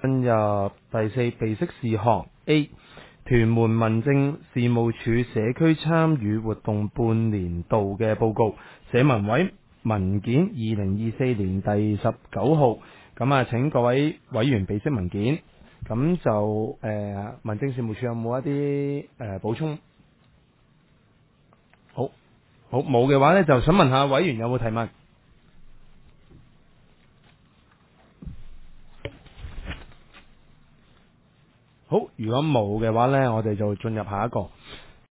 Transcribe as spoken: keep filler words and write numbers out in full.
進入第四備悉事項 A， 屯門民政事務處社區參與活動半年度嘅報告，社文委文件二零二四年第十九號。咁啊，請各位委員備悉文件。咁就誒、呃，民政事務處有冇一啲誒補充？好，好冇嘅話呢，就想問下委員有冇提問？好，如果冇嘅話呢，我哋就進入下一個。